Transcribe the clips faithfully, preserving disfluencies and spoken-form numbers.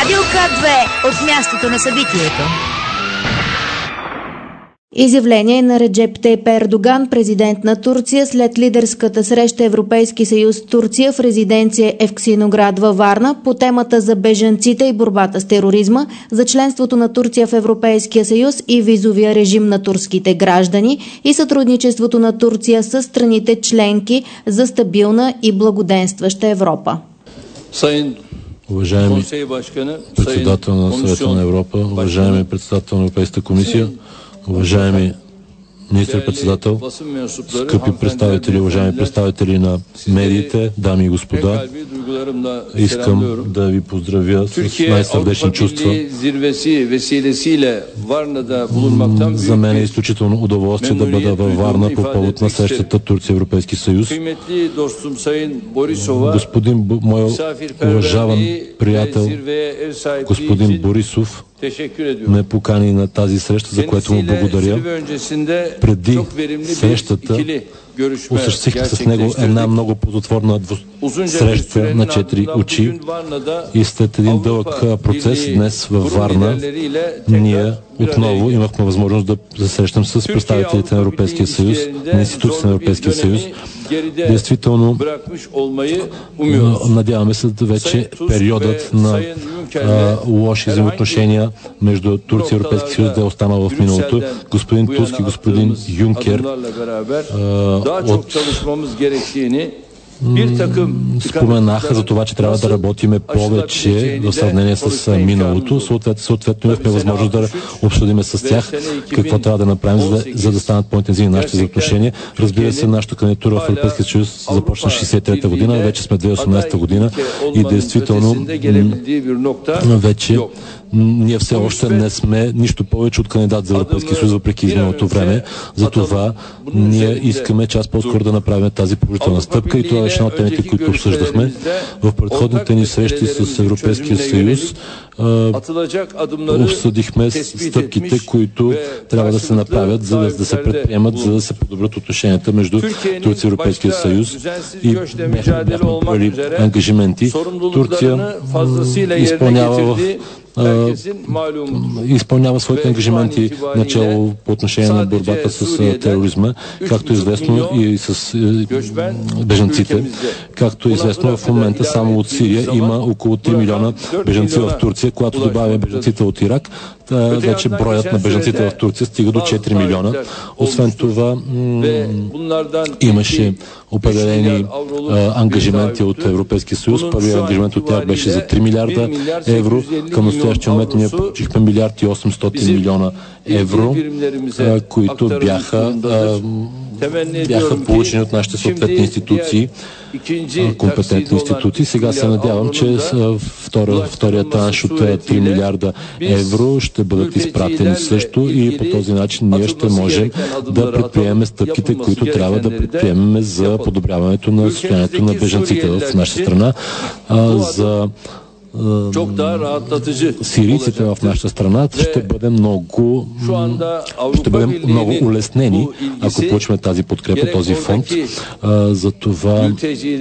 Билка две от мястото на събитието. Изявление на Реджеп Тайип Ердоган, президент на Турция, след лидерската среща Европейски съюз Турция в резиденция Евксиноград във Варна по темата за бежанците и борбата с тероризма, за членството на Турция в Европейския съюз и визовия режим на турските граждани и сътрудничеството на Турция с страните членки за стабилна и благоденстваща Европа. Уважаеми председател на Съвета на Европа, уважаеми председател на Европейската комисия, уважаеми министър-председател, скъпи представители, уважаеми представители на медиите, дами и господа, искам да ви поздравя с най-сърдечни чувства. За мен е изключително удоволствие да бъда във Варна по повод на срещата Турция-Европейски съюз. Господин, мой уважаван приятел, господин Борисов, ме покани на тази среща, за което му благодаря. Преди срещата осъществихме с него една много плодотворна среща на четири очи и след един дълъг процес днес във Варна ние отново имахме възможност да се срещам с представителите на Европейския съюз, на институциите на Европейския съюз. Действително, надяваме се вече периодът на а, лоши взаимоотношения между Турция и Европейския съюз да е останал в миналото. Господин Туск и господин Юнкер а, от споменаха за това, че трябва да работиме повече в сравнение с миналото. Съответно, съответно имахме възможност да обсъдиме с тях какво трябва да направим, за да, за да станат по-интензивни нашите отношения. Разбира се, нашата кандидатура в Европейския съюз започна шейсет и трета година, вече сме две хиляди и осемнадесета година и действително вече ние все още не сме нищо повече от кандидат за Европейския съюз, въпреки изминалото време. Затова ние искаме час по-скоро да направим тази положителна стъпка и това е една от темите, които обсъждахме. В предходните ни срещи с Европейския съюз обсъдихме стъпките, които трябва да се направят, за да, да се предприемат, за да се подобрят отношенията между Турция и Европейския съюз и бяхме поели ангажименти. Турция изпълнява в изпълнява своите ангажименти начало по отношение на борбата с тероризма, както е известно и с бежанците. Както е известно, в момента само от Сирия има около три милиона бежанци в Турция, когато добавя бежанците от Ирак, вече броят на бежанците в Турция стига до четири милиона. Освен това, имаше определени а, ангажименти от Европейския съюз. Първият ангажимент от тях беше за три милиарда евро. Към настоящия момент ние получихме милиард и осемстотин милиона евро, а, които бяха, а, бяха получени от нашите съответни институции, компетентни институции. Сега се надявам, че втора, втория транш от три милиарда евро ще бъдат изпратени също и по този начин ние ще можем да предприемем стъпките, които трябва да предприемем за подобряването на състоянието на бежанците в нашата страна, за сирийците в нашата страна ще бъдем много ще бъдем много улеснени, ако получим тази подкрепа, този фонд. За това,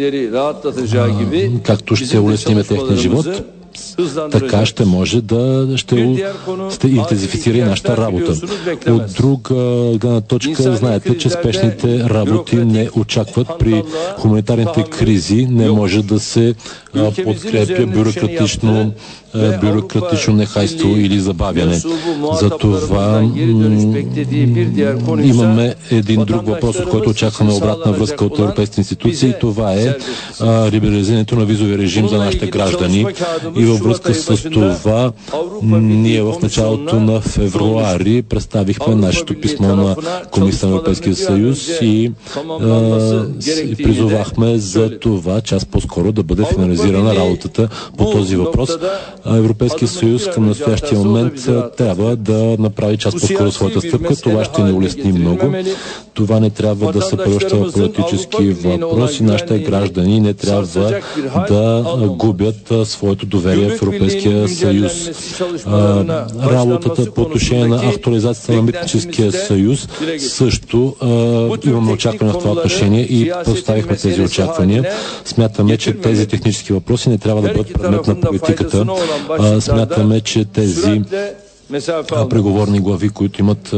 както ще улесним техния живот, така ще може да ще, ще интензифицира и нашата работа. От друга гледна точка, знаете, че спешните работи не очакват. При хуманитарните кризи не може да се подкрепя бюрократично бюрократично нехайство или забавяне. Затова имаме един друг въпрос, от който очакваме обратна връзка от европейските институции. Това е либерализирането на визовия режим за нашите граждани. И във връзка с това ние в началото на февруари представихме нашето писмо на Комисията на Европейския съюз и, и призовахме за това час по-скоро да бъде финализирана работата по този въпрос. Европейския съюз към настоящия момент трябва да направи час по-скоро своята стъпка. Това ще ни улесни много. Това не трябва да се превръща в политически въпроси. Нашите граждани не трябва да губят своето доверие в Европейския съюз. Работата по отношение на актуализацията на митническия съюз също имаме очаквания в това отношение и поставихме тези очаквания. Смятаме, че тези технически европейски въпроси не трябва да бъдат предмет на политиката. А, смятаме, че тези преговорни глави, които имат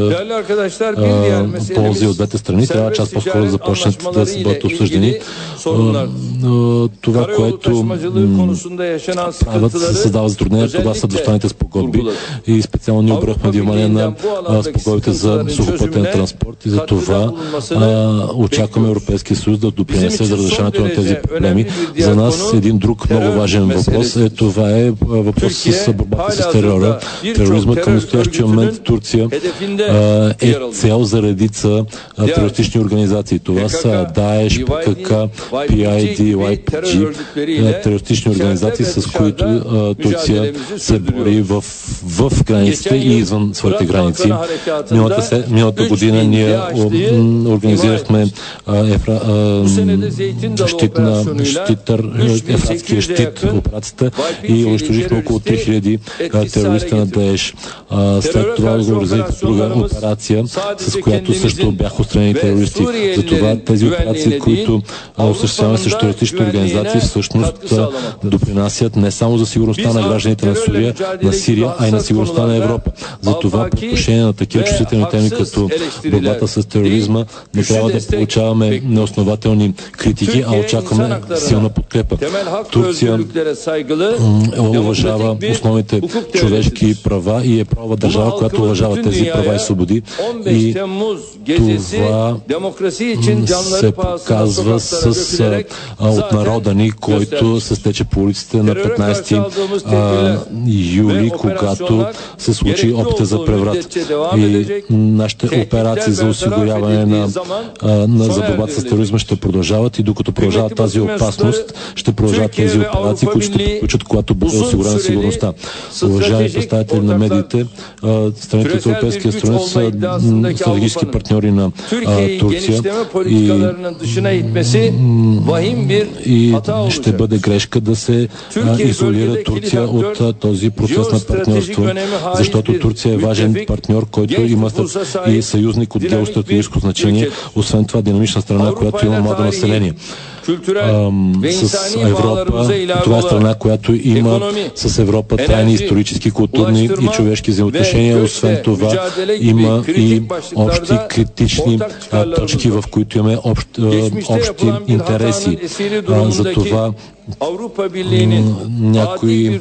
а, ползи от двете страни, трябва част по-скоро да започнат да се бъдат обсъждани. А, а, това, което правят, се създава затруднение, това са двустранните спогодби и специално ни обръхме внимание на спогодбите за сухопътен транспорт и за това а, очакваме Европейския съюз да допринесе за разрешаването на тези проблеми. За нас един друг много важен въпрос е това е въпрос с борбата с терора. Тероризмът към настоящия момент Турция а, е цел за редица а, терористични организации. Това са Даеш, ПКК, Пи Ай Ди, Уай Пи Джи, терористични организации, с които а, Турция се бори в, в границите и извън своите граници. Миналата, се, миналата година ние организирахме а, ефра, а, щит на щитър, ефратския щит операцията и унищожихме около три хиляди терориста на Даеш. А, след това организирахме друга операция, с която също бяха отстранени терористи. Затова тези операции, които осъществяваме срещу терористични организации, всъщност допринасят не само за сигурността на гражданите на Сирия, на Сирия, а и на сигурността на Европа. Затова по отношение на такива чувствителни теми, като борбата с тероризма, не трябва да получаваме неоснователни критики, а очакваме силна подкрепа. Турция уважава основните човешки права и е правова държава, която уважава тези права и свободи. И това се показва с, а, от народа ни, който се стече по улиците на петнайсети юли, когато се случи опита за преврат. И нашите операции за осигуряване на, на за борбата с тероризма ще продължават и докато продължават тази опасност, ще продължават тези операции, които ще приключат, когато бъде осигурена сигурността. Уважаеми представители на медиите, страните от Европейския съюз са стратегически партньори на а, Турция и, и ще бъде грешка да се а, изолира Турция от а, този процес на партньорство, защото Турция е важен партньор, който има и съюзник от геостратегическо значение, освен това динамична страна, която има младо население. Ам, с Европа, това е страна, която има с Европа трайни исторически, културни и човешки взаимоотношения. Освен това има и общи критични а, точки, в които имаме общ, а, общи интереси. А, за това някои,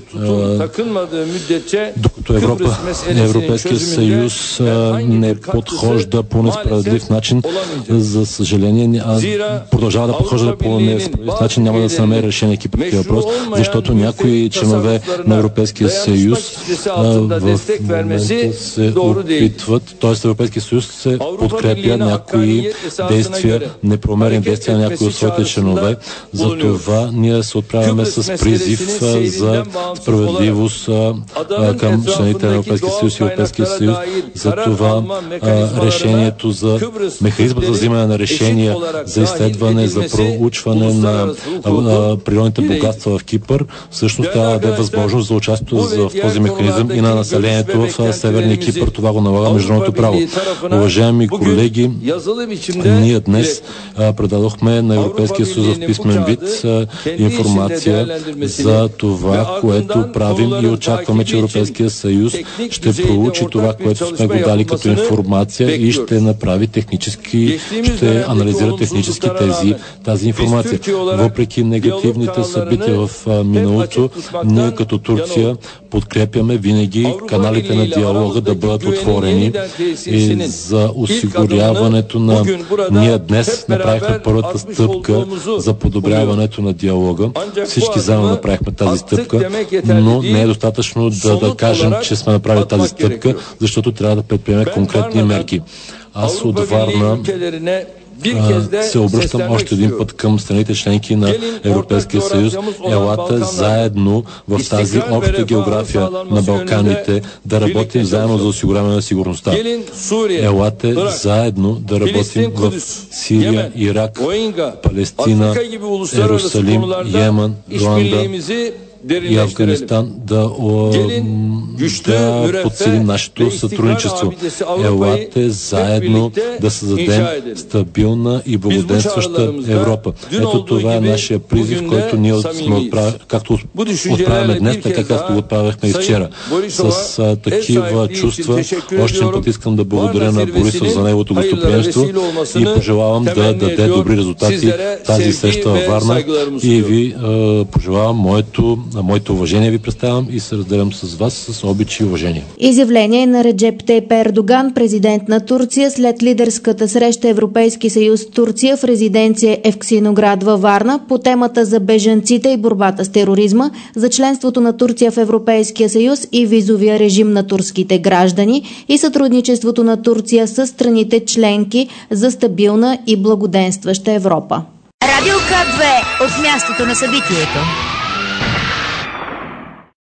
докато Европа, Европейския съюз не подхожда по несправедлив начин, за съжаление, продължава да подхожда по несправедлив начин, няма да се намери решение по такива въпрос, защото някои членове на Европейския съюз в момента се опитват, т.е. Европейския съюз се подкрепя някои действия, непромерени действия на някои от своите членове. За това ние се отправяме с призив за справедливост към члените на Европейския съюз и Европейския съюз. За това решението за механизма за взимане на решения за изследване, за проучване на природните богатства в Кипър, всъщност трябва да даде възможност за участие в този механизъм и на населението в Северния Кипър. Това го налага международното право. Уважаеми колеги, ние днес предадохме на Европейския съюз в писмен вид информация за това, което правим и очакваме, че Европейския съюз ще проучи това, което сме го дали като информация и ще направи технически, ще анализира технически тези, тази информация. Въпреки негативните събития в миналото, ние като Турция подкрепяме винаги каналите на диалога да бъдат отворени и за осигуряването на... Ние днес направихме първата стъпка за подобряването на диалога. Всички заедно направихме тази стъпка, но не е достатъчно да, да кажем, че сме направили тази стъпка, защото трябва да предприемем конкретни мерки. Аз от Варна се обръщам още един път към страните членки на Европейския съюз. Елате заедно в тази обща география на Балканите да работим заедно за осигуряване на сигурността. Елате заедно да работим в Сирия, Ирак, Палестина, Иерусалим, Йемен, Руанда. и Афганистан да, да подсилим нашето сътрудничество. Елате заедно да създадем стабилна и благоденстваща Европа. Ето това е нашия призив, който ние сме отправили, както отправяме днес, така както го отправяхме и вчера. С а, такива чувства още един път искам да благодаря на Борисов за неговото гостоприемство и пожелавам да даде добри резултати тази среща във Варна и ви а, пожелавам моето, моето уважение ви представям и се разделям с вас с обич и уважение. Изявление на Реджеп Тайип Ердоган, президент на Турция, след лидерската среща Европейски съюз Турция в резиденция Евксиноград във Варна по темата за бежанците и борбата с тероризма, за членството на Турция в Европейския съюз и визовия режим на турските граждани и сътрудничеството на Турция с страните членки за стабилна и благоденстваща Европа. Радио К две от мястото на събитието.